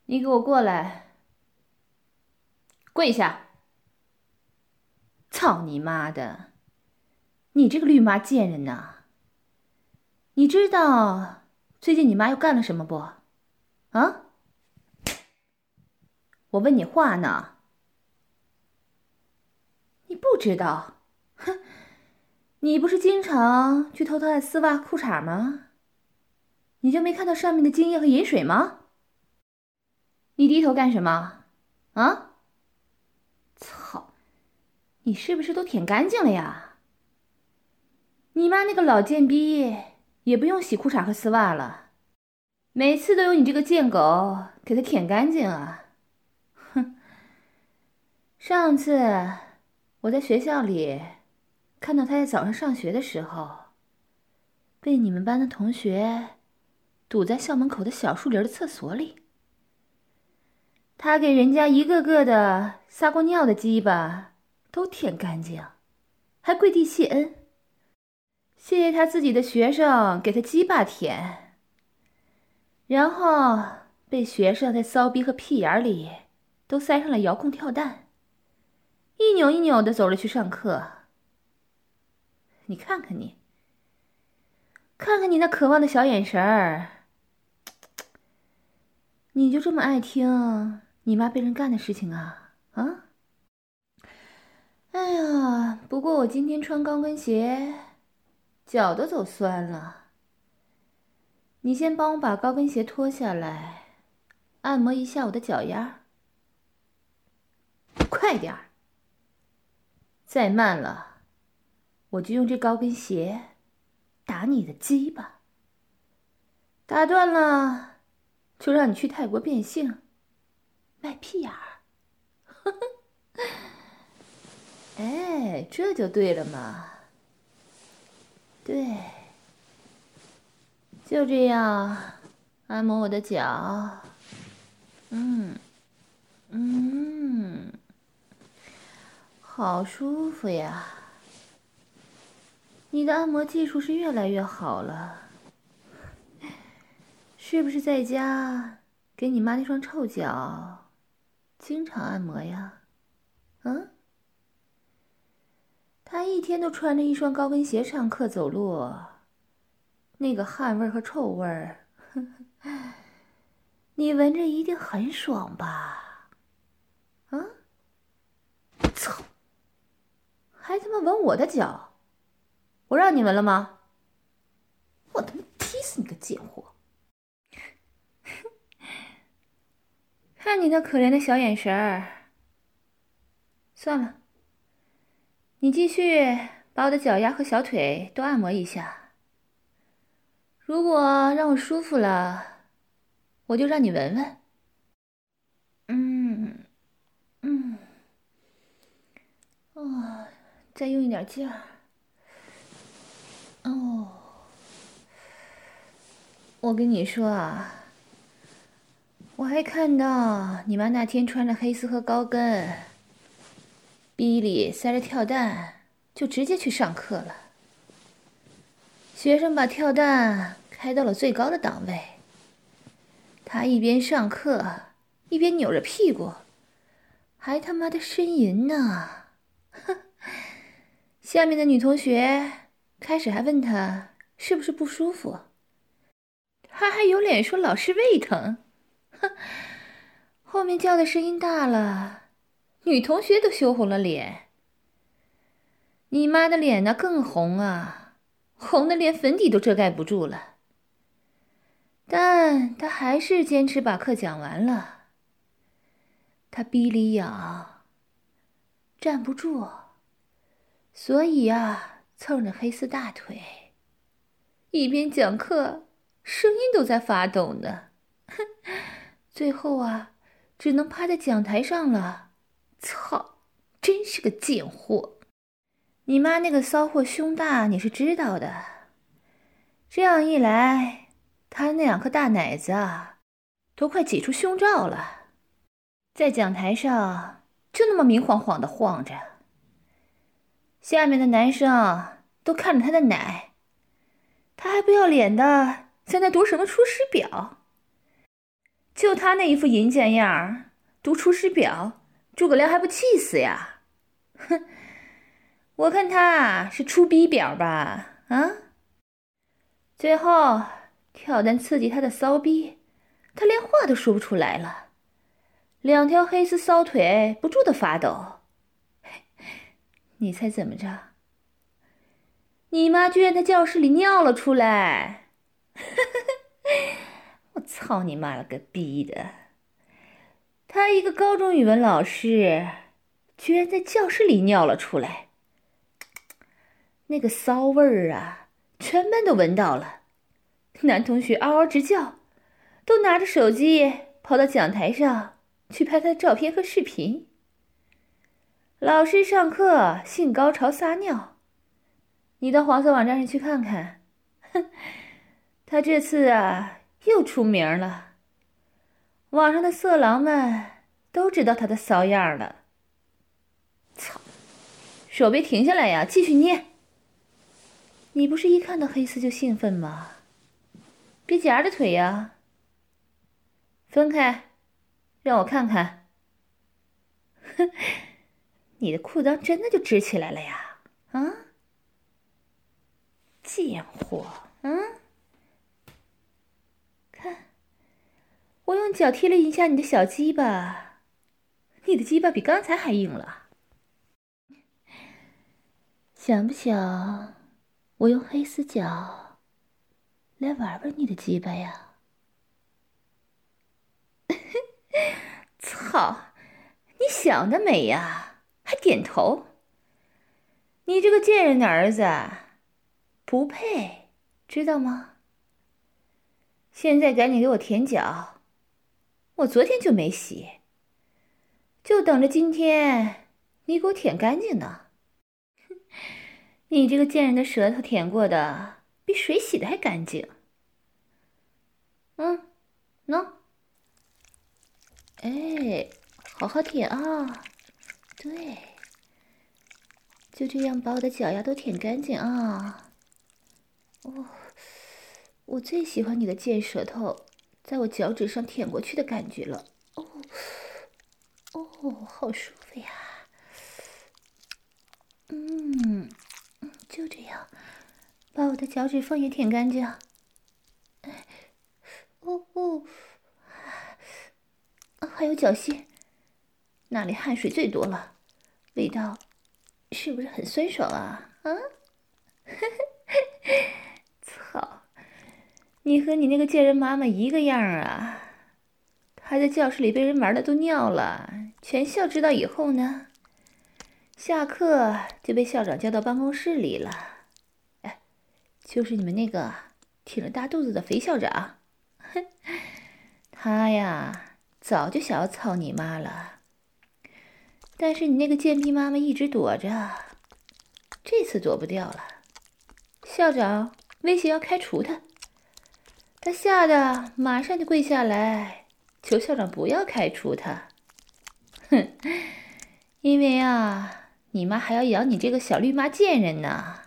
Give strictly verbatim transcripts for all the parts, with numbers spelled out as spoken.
你给我过来，跪下！操你妈的！你这个绿妈贱人呐！你知道最近你妈又干了什么不？啊？我问你话呢。你不知道？哼！你不是经常去偷偷看丝袜、裤衩吗？你就没看到上面的精液和饮水吗？你低头干什么？啊？操！你是不是都舔干净了呀？你妈那个老贱逼也不用洗裤衩和丝袜了，每次都有你这个贱狗给她舔干净啊！哼！上次我在学校里看到她在早上上学的时候，被你们班的同学堵在校门口的小树林的厕所里。她给人家一个个的撒过尿的鸡巴都舔干净，还跪地谢恩，谢谢他自己的学生给他鸡巴舔，然后被学生在骚逼和屁眼里都塞上了遥控跳蛋，一扭一扭的走了去上课。你看看你，看看你那渴望的小眼神儿，你就这么爱听你妈被人干的事情啊？啊？哎呀，不过我今天穿高跟鞋，脚都走酸了。你先帮我把高跟鞋脱下来，按摩一下我的脚丫。快点儿！再慢了，我就用这高跟鞋打你的鸡巴。打断了，就让你去泰国变性，卖屁眼儿。哎，这就对了嘛。对，就这样按摩我的脚。嗯嗯，好舒服呀。你的按摩技术是越来越好了，是不是在家给你妈那双臭脚经常按摩呀？嗯？她一天都穿着一双高跟鞋上课走路，那个汗味和臭味儿，你闻着一定很爽吧？啊？操！还他妈闻我的脚？我让你闻了吗？我他妈踢死你个贱货！看你那可怜的小眼神儿。算了，你继续把我的脚丫和小腿都按摩一下。如果让我舒服了，我就让你闻闻。嗯嗯，哦，再用一点劲儿。哦，我跟你说啊，我还看到你妈那天穿着黑丝和高跟，逼里塞着跳蛋，就直接去上课了。学生把跳蛋开到了最高的档位，她一边上课一边扭着屁股，还他妈的呻吟呢。下面的女同学开始还问她是不是不舒服，她还有脸说老师胃疼。哼，后面叫的声音大了，女同学都羞红了脸。你妈的脸呢更红啊，红的连粉底都遮盖不住了。但她还是坚持把课讲完了。她逼里痒，站不住，所以啊，蹭着黑丝大腿，一边讲课，声音都在发抖呢。哼，最后啊，只能趴在讲台上了。操，真是个贱货！你妈那个骚货胸大，你是知道的。这样一来，她那两颗大奶子啊，都快挤出胸罩了，在讲台上就那么明晃晃的晃着。下面的男生都看着她的奶，她还不要脸的在那读什么出师表。 就他那一副银剑样儿，读出师表，诸葛亮还不气死呀？哼，我看他是出逼表吧？啊？最后跳单刺激他的骚逼，他连话都说不出来了，两条黑丝骚腿不住的发抖。你猜怎么着？你妈居然在教室里尿了出来！我操你妈了个逼的！他一个高中语文老师，居然在教室里尿了出来，那个骚味儿啊，全班都闻到了。男同学嗷嗷直叫，都拿着手机跑到讲台上去拍他的照片和视频。老师上课性高潮撒尿，你到黄色网站上去看看。哼，他这次啊又出名了，网上的色狼们都知道他的骚样了。操，手别停下来呀，继续捏。你不是一看到黑丝就兴奋吗？别夹着腿呀，分开，让我看看。哼，你的裤裆真的就直起来了呀？啊，贱货！嗯，看，我用脚踢了一下你的小鸡巴，你的鸡巴比刚才还硬了。想不想我用黑丝脚来玩玩你的鸡巴呀？操，你想得美呀，还点头。你这个贱人的儿子不配，知道吗？现在赶紧给我舔脚，我昨天就没洗，就等着今天你给我舔干净呢。你这个贱人的舌头舔过的比水洗的还干净。嗯，喏，哎，好好舔啊，对，就这样把我的脚丫都舔干净啊。哦，我最喜欢你的贱舌头在我脚趾上舔过去的感觉了。哦，哦，好舒服呀。嗯，就这样，把我的脚趾缝也舔干净。哦哦，还有脚心，那里汗水最多了，味道是不是很酸爽啊？啊？操！你和你那个贱人妈妈一个样啊！她在教室里被人玩的都尿了，全校知道以后呢，下课就被校长叫到办公室里了。哎，就是你们那个挺着大肚子的肥校长，哼，他呀早就想要操你妈了，但是你那个贱逼妈妈一直躲着，这次躲不掉了。校长威胁要开除他，他吓得马上就跪下来求校长不要开除他。哼，因为啊，你妈还要养你这个小绿妈贱人呢。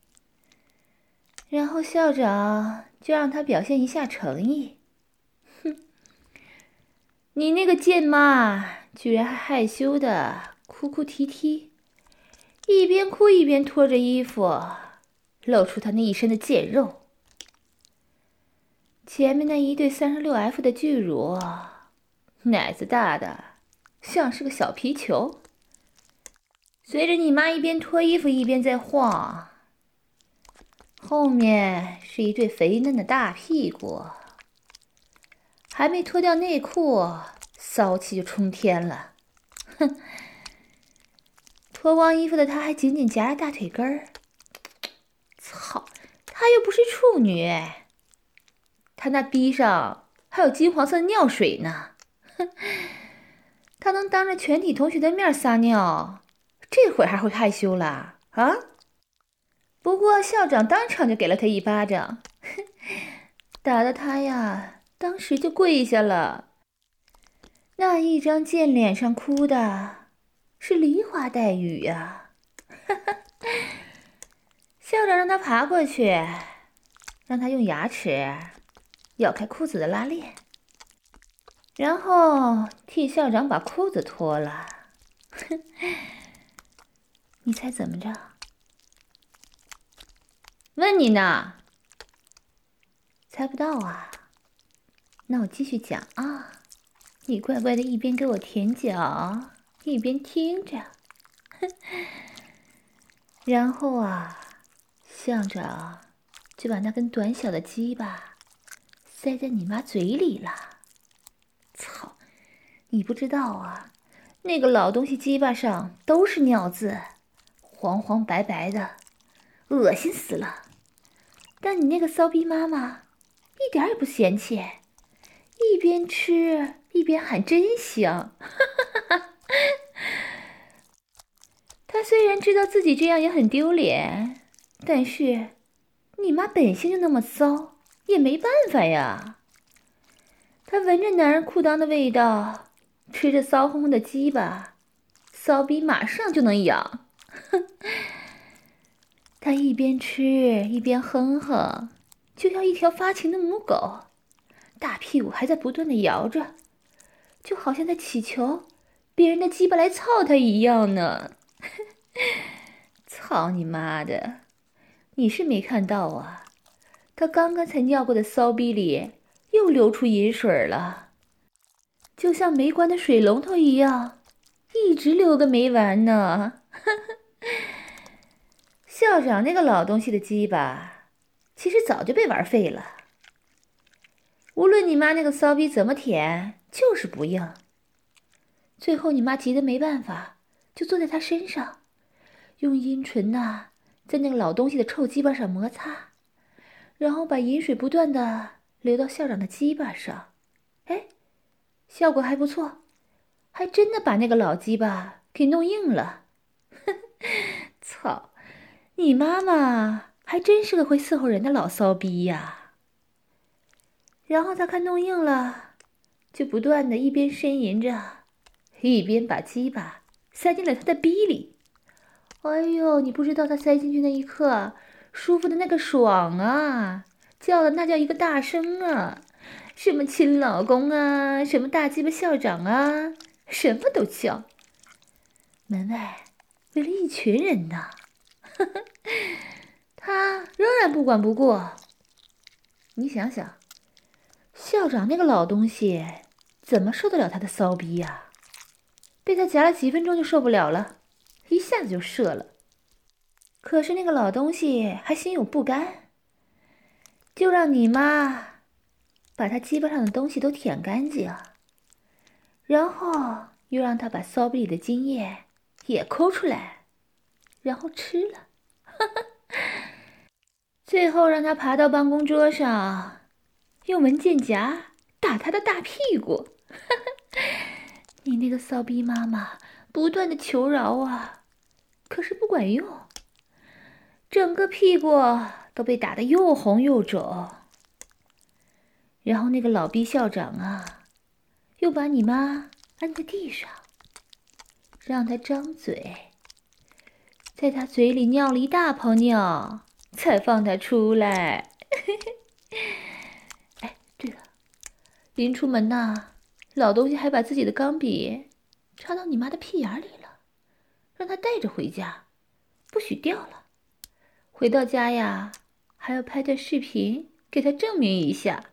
然后校长就让他表现一下诚意。哼，你那个贱妈居然还害羞的哭哭啼啼，一边哭一边脱着衣服，露出她那一身的贱肉。前面那一对三十六 F 的巨乳，奶子大的像是个小皮球，随着你妈一边脱衣服一边在晃。后面是一对肥嫩的大屁股，还没脱掉内裤，骚气就冲天了。哼，脱光衣服的她还紧紧夹着大腿根儿。操，她又不是处女，她那逼上还有金黄色的尿水呢。哼，她能当着全体同学的面撒尿，这会儿还会害羞了啊？不过校长当场就给了他一巴掌，打得他呀当时就跪下了，那一张贱脸上哭的是梨花带雨呀。校长让他爬过去，让他用牙齿咬开裤子的拉链。 然后替校长把裤子脱了。哼，你猜怎么着？问你呢。猜不到啊？那我继续讲啊，你乖乖的一边给我舔脚，一边听着。然后啊，校长就把那根短小的鸡巴塞在你妈嘴里了。操，你不知道啊，那个老东西鸡巴上都是尿渍，黄黄白白的，恶心死了。但你那个骚逼妈妈一点也不嫌弃，一边吃一边喊真香。她虽然知道自己这样也很丢脸，但是你妈本性就那么骚，也没办法呀。她闻着男人裤裆的味道，吃着骚烘烘的鸡巴，骚逼马上就能痒。她一边吃一边哼哼，就像一条发情的母狗，大屁股还在不断的摇着，就好像在祈求别人的鸡巴来操她一样呢。操你妈的！你是没看到啊，她刚刚才尿过的骚逼里又流出饮水了，就像没关的水龙头一样，一直流个没完呢。校长那个老东西的鸡巴其实早就被玩废了，无论你妈那个骚逼怎么舔就是不硬。最后你妈急得没办法，就坐在他身上，用阴唇呐在那个老东西的臭鸡巴上摩擦，然后把饮水不断的流到校长的鸡巴上。哎，效果还不错，还真的把那个老鸡巴给弄硬了。操，你妈妈还真是个会伺候人的老骚逼呀。然后他看弄硬了，就不断的一边呻吟着，一边把鸡巴塞进了他的逼里。哎呦，你不知道他塞进去那一刻舒服的那个爽啊，叫的那叫一个大声啊，什么亲老公啊，什么大鸡巴校长啊，什么都叫。门外围了一群人呢。他仍然不管不顾。你想想，校长那个老东西怎么受得了他的骚逼呀？被他夹了几分钟就受不了了，一下子就射了。可是那个老东西还心有不甘，就让你妈把他鸡巴上的东西都舔干净，然后又让他把骚逼里的精液也抠出来，然后吃了。最后让他爬到办公桌上，用文件夹打他的大屁股。你那个骚逼妈妈不断的求饶啊，可是不管用，整个屁股都被打得又红又肿。然后那个老逼校长啊，又把你妈按在地上，让她张嘴，在她嘴里尿了一大泡尿，才放她出来。哎，对了，临出门呐，老东西还把自己的钢笔插到你妈的屁眼里了，让她带着回家，不许掉了。回到家呀，还要拍段视频给她证明一下。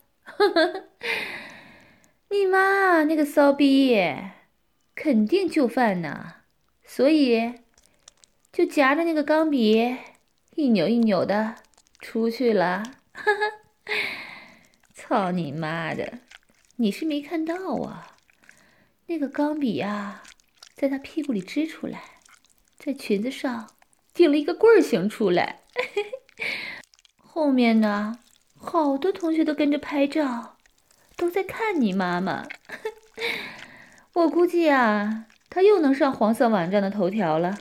你妈那个骚逼肯定就范呢，所以就夹着那个钢笔一扭一扭的出去了。操你妈的，你是没看到啊，那个钢笔啊在他屁股里支出来，在裙子上顶了一个棍儿形出来。后面呢，好多同学都跟着拍照，都在看你妈妈。我估计啊，她又能上黄色网站的头条了。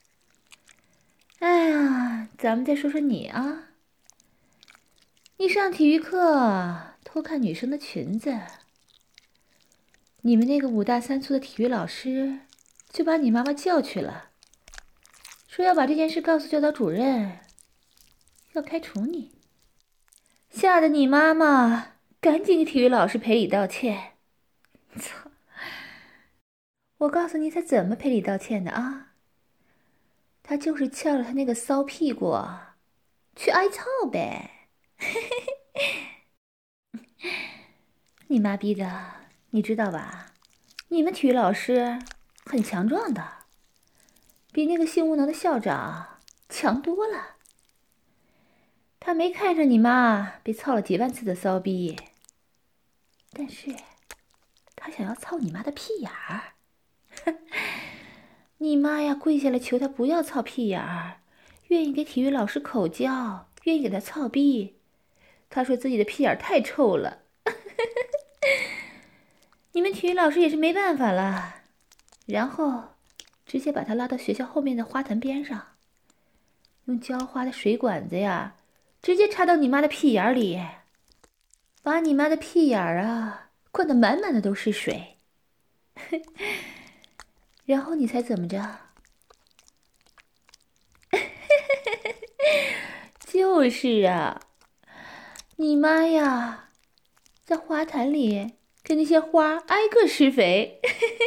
哎呀，咱们再说说你啊，你上体育课偷看女生的裙子，你们那个五大三粗的体育老师就把你妈妈叫去了，说要把这件事告诉教导主任，要开除你。吓得你妈妈赶紧给体育老师赔礼道歉。 操！我告诉你他怎么赔礼道歉的啊？他就是翘着他那个骚屁股去挨操呗。你妈逼的，你知道吧？你们体育老师很强壮的，比那个性无能的校长强多了。他没看上你妈被操了几万次的骚逼，但是他想要操你妈的屁眼儿。你妈呀，跪下来求他不要操屁眼儿，愿意给体育老师口交，愿意给他操逼。他说自己的屁眼儿太臭了。你们体育老师也是没办法了，然后直接把他拉到学校后面的花坛边上，用浇花的水管子呀，直接插到你妈的屁眼里，把你妈的屁眼儿啊灌得满满的都是水。然后你猜怎么着？就是啊，你妈呀，在花坛里给那些花挨个施肥。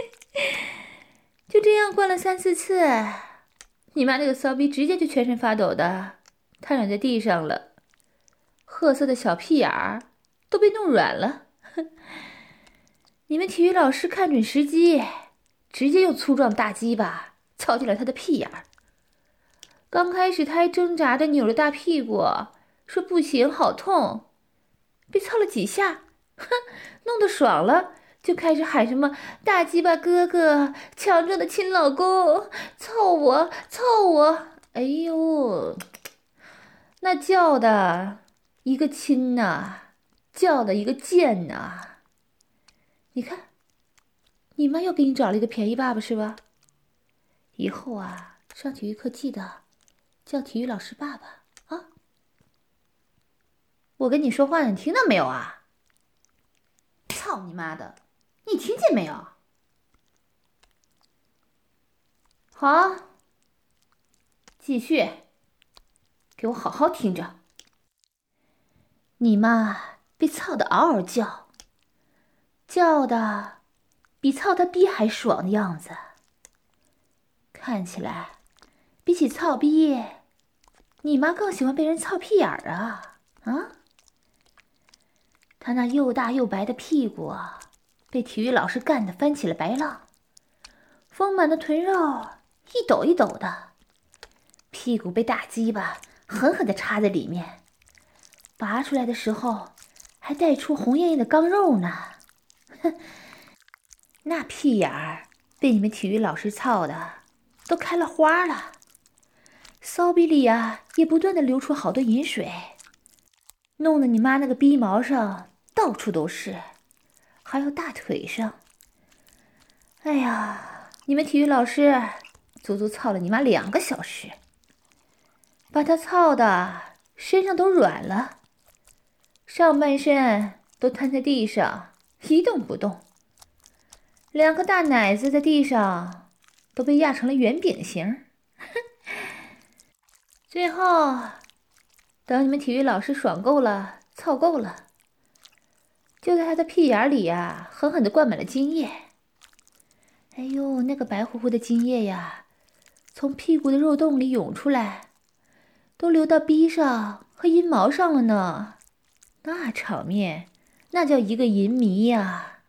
就这样灌了三四次，你妈那个骚逼直接就全身发抖的瘫软在地上了，褐色的小屁眼儿都被弄软了。你们体育老师看准时机，直接用粗壮大鸡巴操进了他的屁眼儿。刚开始他还挣扎着扭着大屁股，说不行，好痛。被操了几下，哼，弄得爽了，就开始喊什么大鸡巴哥哥，强壮的亲老公，操我，操我！哎呦，那叫的一个亲呐，叫的一个贱呐！你看，你妈又给你找了一个便宜爸爸是吧？以后啊，上体育课记得叫体育老师爸爸啊！我跟你说话，你听到没有啊？操你妈的！你听见没有？好，继续，给我好好听着。你妈被操得嗷嗷叫，叫的比操他逼还爽的样子。看起来，比起操逼，你妈更喜欢被人操屁眼儿啊！啊？他那又大又白的屁股被体育老师干得翻起了白浪，丰满的臀肉一抖一抖的，屁股被大鸡巴狠狠地插在里面，拔出来的时候还带出红艳艳的钢肉呢。哼，那屁眼儿被你们体育老师操的都开了花了，骚逼里啊也不断的流出好多饮水，弄得你妈那个逼毛上到处都是，还有大腿上。哎呀，你们体育老师足足操了你妈两个小时，把她操的身上都软了，上半身都瘫在地上一动不动，两颗大奶子在地上都被压成了圆饼形。最后等你们体育老师爽够了，操够了，就在他的屁眼里呀狠狠地灌满了精液。哎呦，那个白乎乎的精液呀从屁股的肉洞里涌出来，都流到逼上和阴毛上了呢。那场面那叫一个淫迷呀！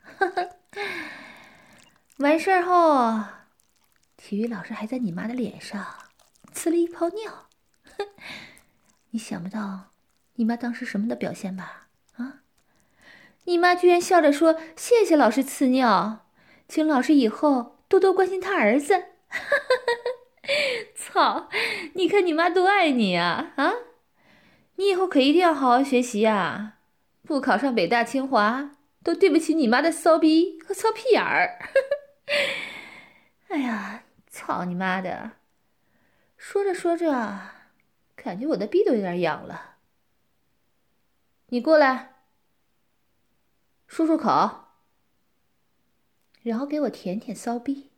完事儿后，体育老师还在你妈的脸上呲了一泡尿。你想不到你妈当时什么的表现吧？啊，你妈居然笑着说谢谢老师呲尿，请老师以后多多关心他儿子。操，你看你妈多爱你啊！啊，你以后可一定要好好学习啊，不考上北大清华都对不起你妈的骚逼和骚屁眼儿。哎呀，操你妈的！说着说着，感觉我的逼都有点痒了。你过来，漱漱口，然后给我舔舔骚逼。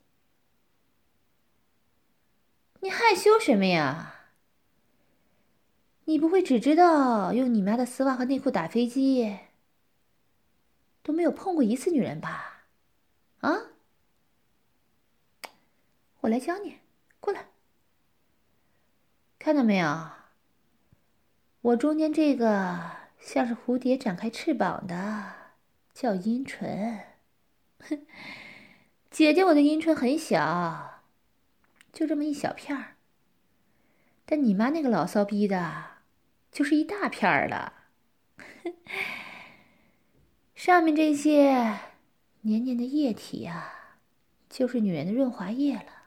你害羞什么呀？你不会只知道用你妈的丝袜和内裤打飞机，都没有碰过一次女人吧？ 啊？我来教你，过来。看到没有？我中间这个像是蝴蝶展开翅膀的，叫阴唇。哼，姐姐我的阴唇很小，就这么一小片儿。但你妈那个老骚逼的，就是一大片儿了。上面这些黏黏的液体啊，就是女人的润滑液了。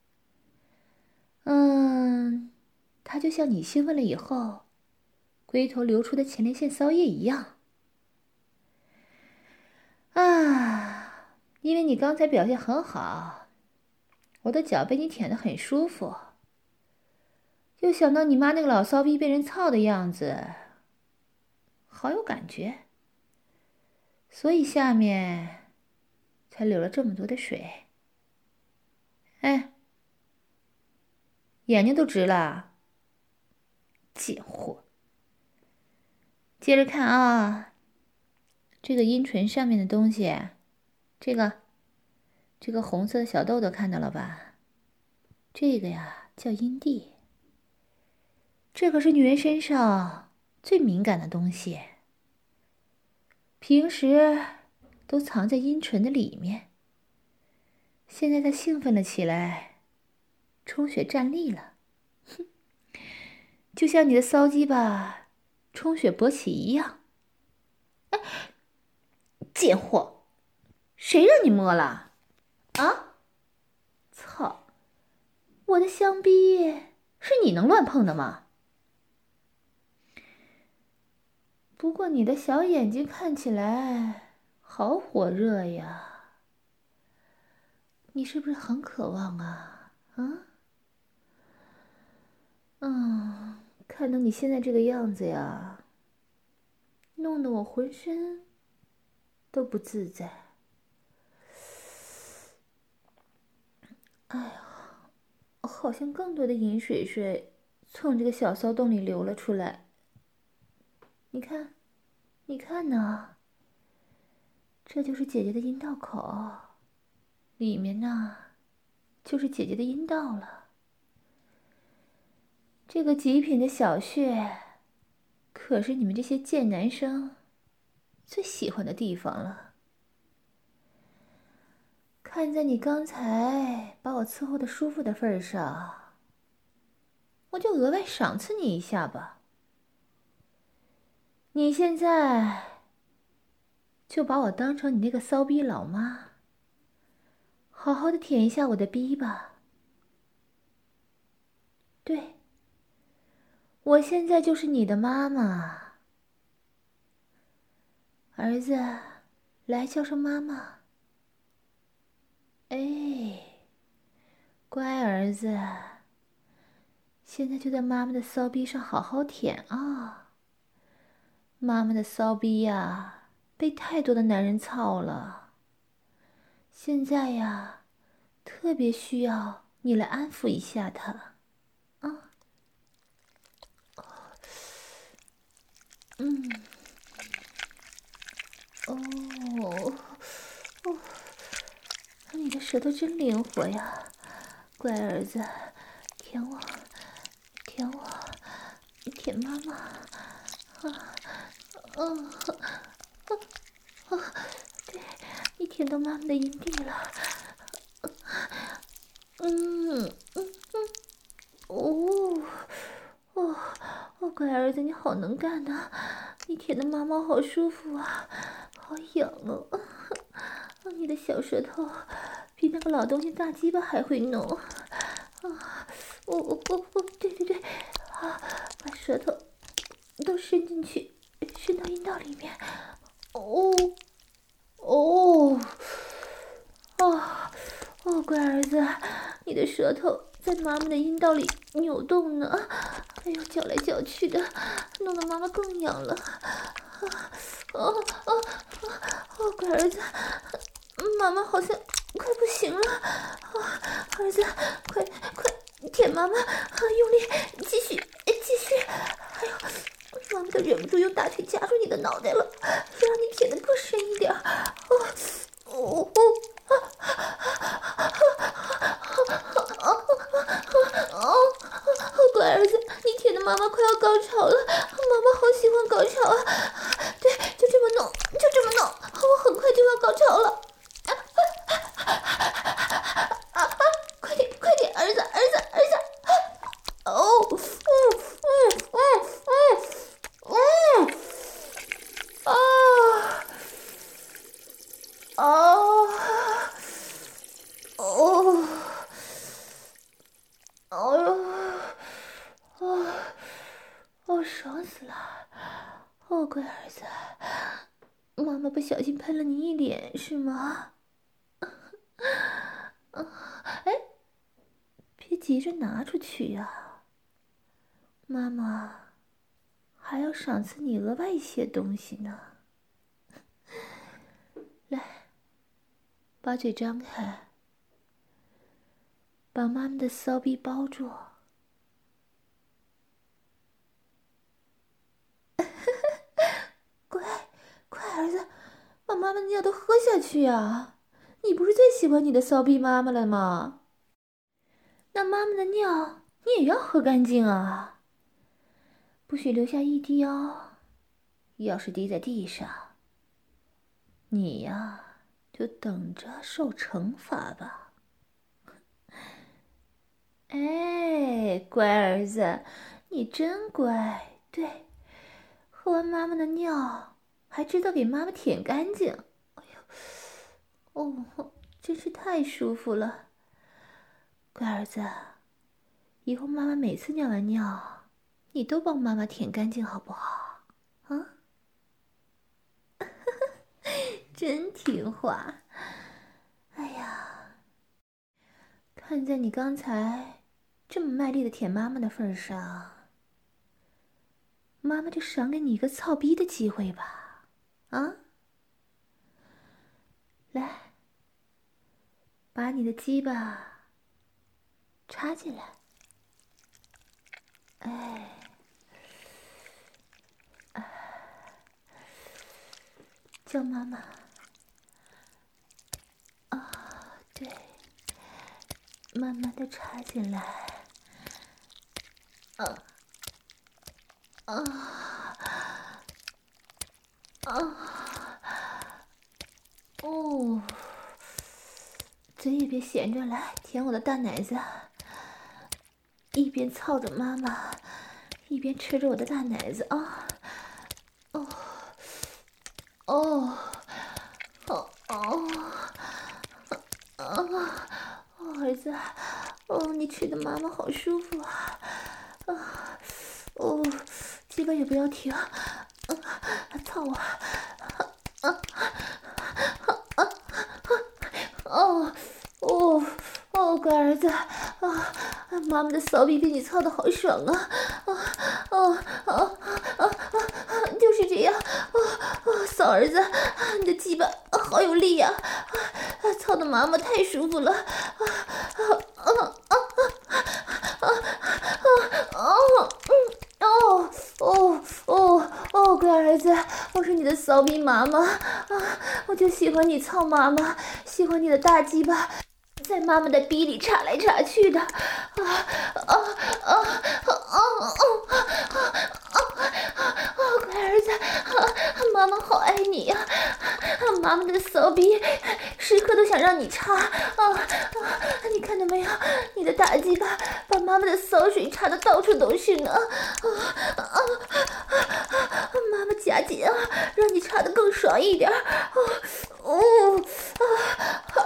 嗯，它就像你兴奋了以后，龟头流出的前列腺骚液一样。啊，因为你刚才表现很好，我的脚被你舔得很舒服。又想到你妈那个老骚逼被人操的样子，好有感觉，所以下面才流了这么多的水。哎，眼睛都直了，贱货！接着看啊，这个阴唇上面的东西，这个，这个红色的小豆豆看到了吧？这个呀叫阴蒂，这可是女人身上最敏感的东西，平时都藏在阴唇的里面。现在它兴奋了起来，充血站立了，哼，就像你的骚鸡巴充血勃起一样。哎，贱货，谁让你摸了？啊？操！我的香逼是你能乱碰的吗？不过你的小眼睛看起来好火热呀，你是不是很渴望啊？啊？嗯，看到你现在这个样子呀，弄得我浑身都不自在。哎呀，好像更多的饮水水从这个小骚洞里流了出来。你看，你看呢？这就是姐姐的阴道口，里面呢，就是姐姐的阴道了。这个极品的小穴，可是你们这些贱男生最喜欢的地方了。看在你刚才把我伺候的舒服的份上，我就额外赏赐你一下吧。你现在就把我当成你那个骚逼老妈，好好的舔一下我的逼吧。对，我现在就是你的妈妈。儿子，来叫声妈妈。哎，乖儿子，现在就在妈妈的骚逼上好好舔啊。妈妈的骚逼呀，被太多的男人操了，现在呀，特别需要你来安抚一下她啊。嗯，哦，哦，你的舌头真灵活呀，乖儿子，舔我，舔我，舔妈妈，啊，嗯，啊，啊，对，你舔到妈妈的阴蒂了，嗯嗯嗯，哦，哦，哦，乖儿子，你好能干呐，你舔的妈妈好舒服啊，好痒哦，你的小舌头比那个老东西大鸡巴还会弄，啊，我我我我，对对对，啊，把舌头都伸进去，伸到阴道里面，哦，哦，啊，哦，乖儿子，你的舌头在妈妈的阴道里扭动呢，哎呦，搅来搅去的，弄得妈妈更痒了，啊，哦哦哦，乖儿子，妈妈好像快不行了，啊，儿子，快快舔妈妈，啊，用力，继续继续，哎呦，妈妈都忍不住用大腿夹住你的脑袋了，要让你舔得更深一点，哦哦哦，啊高潮啊！对，就这么弄，就这么弄，我很快就要高潮了！啊啊啊啊！快点，快点，儿子，儿子，儿子！哦，嗯嗯嗯嗯嗯，啊啊哦，哎呦，啊！哦，爽死了！哦，乖儿子，妈妈不小心喷了你一脸是吗？哎，别急着拿出去呀，妈妈还要赏赐你额外一些东西呢。来，把嘴张开，把妈妈的骚逼包住。乖，快儿子，把妈妈的尿都喝下去呀！你不是最喜欢你的骚逼妈妈了吗？那妈妈的尿你也要喝干净啊，不许留下一滴哦。要是滴在地上，你呀就等着受惩罚吧。哎，乖儿子，你真乖。对，喝完妈妈的尿还知道给妈妈舔干净。哎呦，哦，真是太舒服了。乖儿子，以后妈妈每次尿完尿，你都帮妈妈舔干净好不好？啊？真听话。哎呀，看在你刚才这么卖力的舔妈妈的份上，妈妈就赏给你一个操逼的机会吧。啊，来，把你的鸡巴插进来。哎，叫妈妈。啊，对，慢慢的插进来。啊啊啊！哦，嘴也别闲着，来舔我的大奶子，一边操着妈妈，一边吃着我的大奶子啊！哦哦哦哦啊！哦，儿子，哦，你吃的妈妈好舒服啊！啊，哦，鸡巴也不要停，啊，操我！啊啊啊！哦哦哦，乖儿子啊，妈妈的骚逼被你操的好爽啊！啊啊啊啊啊！就是这样啊啊，骚儿子，你的鸡巴好有力呀！啊，操的妈妈太舒服了！啊啊啊啊啊啊啊！嗯。哦哦哦哦，乖儿子，我是你的骚逼妈妈啊！我就喜欢你操妈妈，喜欢你的大鸡巴在妈妈的逼里插来插去的，啊啊啊啊啊啊啊！乖儿子，妈妈好爱你呀！妈妈的骚逼时刻都想让你插啊啊！你看到没有？你的大鸡巴把妈妈的骚水插的到处都是呢！啊啊啊！妈妈夹紧啊，让你插的更爽一点！哦哦啊啊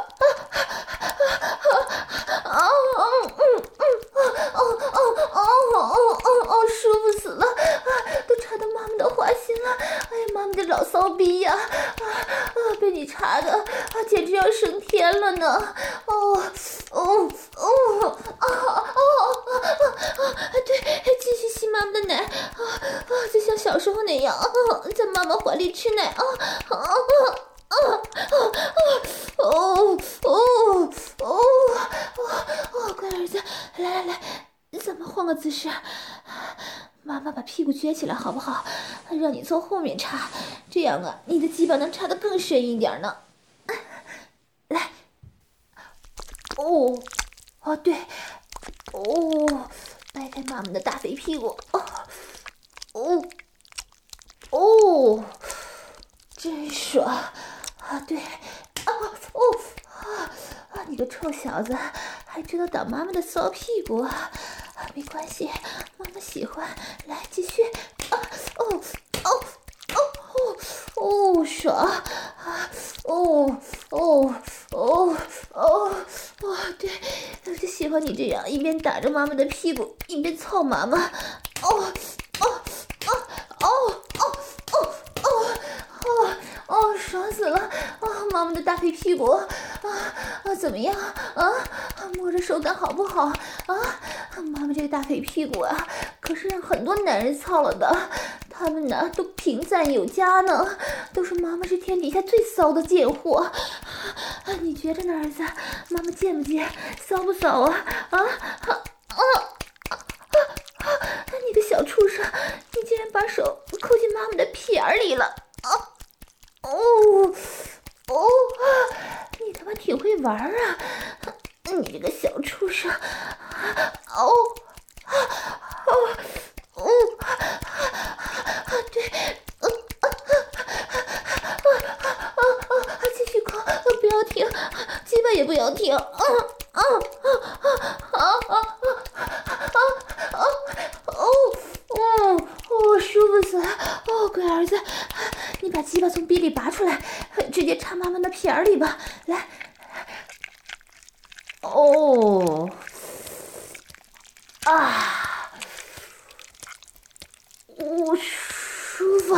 啊啊嗯嗯嗯哦哦哦哦哦哦，舒服死了！啊，都插到妈妈的花心了！哎呀，妈妈的老骚逼呀！啊啊，被你插的啊，简直要升天了呢！哦哦哦啊啊啊！对，继续吸妈妈的奶啊啊，就像小时候那样，在妈妈怀里吃奶啊啊啊！啊啊啊！哦哦哦哦！乖儿子，来来来，咱们换个姿势。妈妈把屁股撅起来好不好？让你从后面插，这样啊，你的鸡巴能插得更深一点呢。来，哦哦对，哦，掰开妈妈的大肥屁股，哦哦哦，真爽啊！对，啊哦啊啊！你个臭小子，还知道挡妈妈的骚屁股啊？啊，没关系，妈妈喜欢，来继续。啊哦哦哦哦哦，爽啊！哦哦哦哦哦，对，我就喜欢你这样，一边打着妈妈的屁股，一边操妈妈。哦哦哦哦哦哦哦哦哦，爽死了！啊，妈妈的大肥屁股啊啊，怎么样啊？摸着手感好不好啊？妈妈这个大肥屁股啊，可是让很多男人操了的，他们呢都评赞有加呢，都说妈妈是天底下最骚的贱货。啊，你觉着呢，儿子？妈妈贱不贱？骚不骚啊？啊啊啊！你个小畜生，你竟然把手扣进妈妈的屁眼里了！啊哦哦，你他妈挺会玩啊！你这个小畜生！哦哦哦，对，啊啊啊啊啊！继续扣，不要停，鸡巴也不要停！啊啊啊啊啊啊啊！哦哦哦，舒服死了！哦，乖儿子，你把鸡巴从逼里拔出来，直接插妈妈的屁眼里吧，来。哦啊，我、哦、舒服。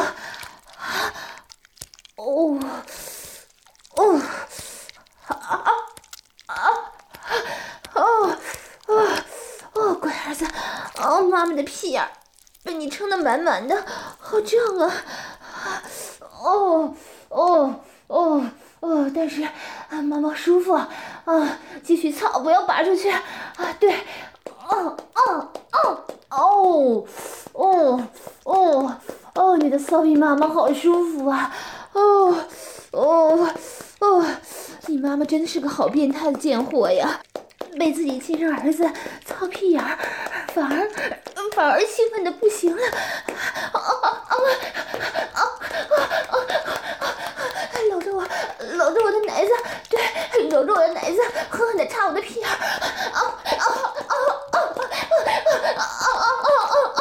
哦哦啊啊啊哦哦哦，乖儿子，哦，妈妈的屁眼被你撑得满满的，好胀啊！哦哦哦哦，但是啊，妈妈舒服啊，继续操，不要拔出去啊！对，哦哦哦哦哦哦哦，你的骚逼妈妈好舒服啊！哦哦哦，你妈妈真的是个好变态的贱货呀！被自己亲生儿子操屁眼儿，反而反而兴奋的不行了！啊啊啊啊啊！搂着我，搂着我的奶子，对，搂着我的奶子，狠狠的插我的屁眼儿！啊啊啊啊啊啊啊啊啊！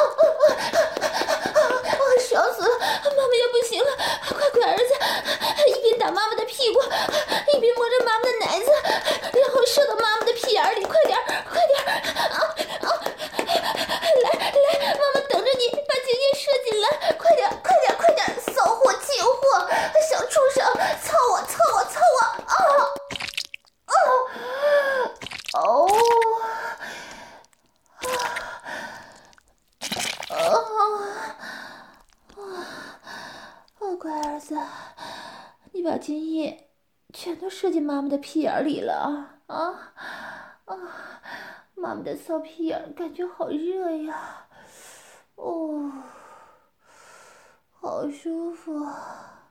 爽死了！妈妈要不行了，快快儿子，一边打妈妈的屁股，一边摸着妈妈的奶子，然后射到妈妈的屁眼里，快点，快点！啊啊！来来，妈妈等着你，把精液射进来，快点，快点，快点！骚货贱货，小畜生，操我，操我，操我！啊啊哦啊哦，乖儿子，你把精液全都射进妈妈的屁眼里了啊啊啊！妈妈的骚屁眼感觉好热呀，哦，好舒服啊！